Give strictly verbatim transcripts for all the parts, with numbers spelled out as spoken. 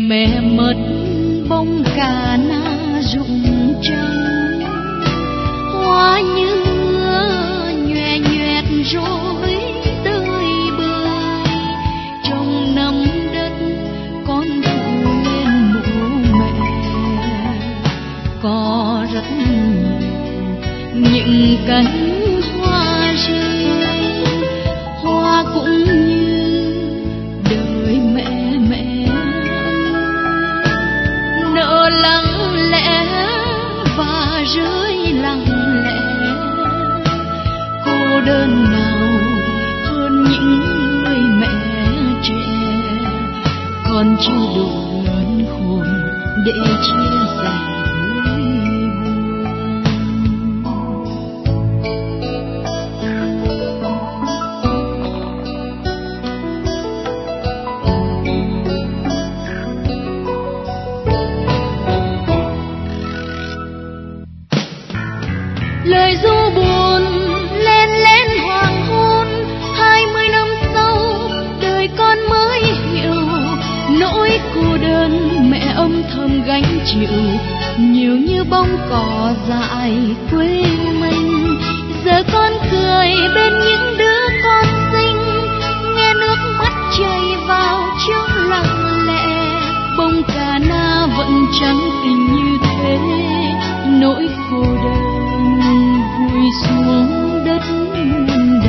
mẹ mất bông cà na rụng trắng, hoa như nhòe nhòe rối tơi bời. Trong nắm đất con phụ lên mộ mẹ, có rất nhiều những cánh hoa rơi, hoa cũng như đời mẹ mẹ nở lặng lẽ và rơi lặng lẽ. Cô đơn nào hơn những người mẹ trẻ, còn chưa đủ lớn khôn để chia sẻ. Lời ru buồn lên lên hoàng hôn, hai mươi năm sau đời con mới hiểu nỗi cô đơn mẹ âm thầm gánh chịu. Nhiều như bông cỏ dại quê mình, giờ con cười bên những đứa con xinh, nghe nước mắt chảy vào trong lặng lẽ. Bông cà na vẫn trắng tình như thế, nỗi cô đơn vùi xuống đất đời.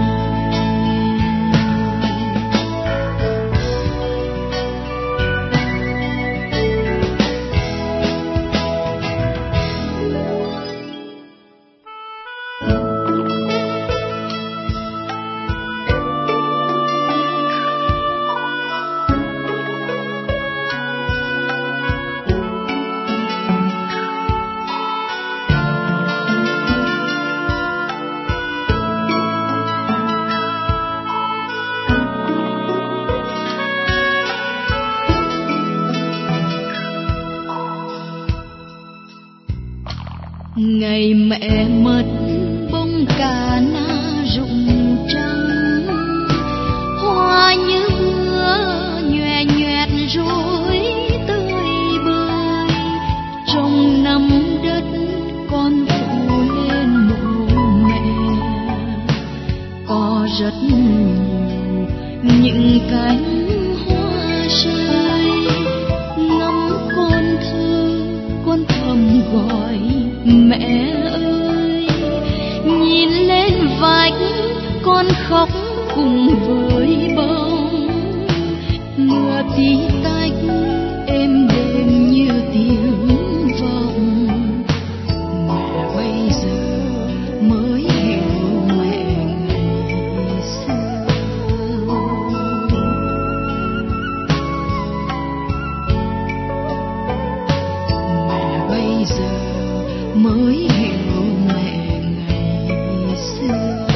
Ngày mẹ mất bông cà na rụng trắng, hoa như mưa nhòe nhòe rối tơi bời. Trong nắm đất con phụ lên mộ mẹ, có rất nhiều những cánh hoa rơi. Ngắm con thơ con thầm gọi mẹ ơi, nhìn lên vách con khóc cùng với bông. Mưa tí tách êm đềm như tiếng vọng, mẹ bây giờ mới hiểu mẹ ngày xưa. Mẹ bây giờ mới hiểu mẹ ngày xưa.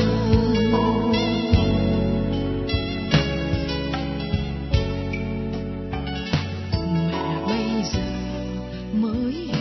Mẹ bây giờ mới hiểu.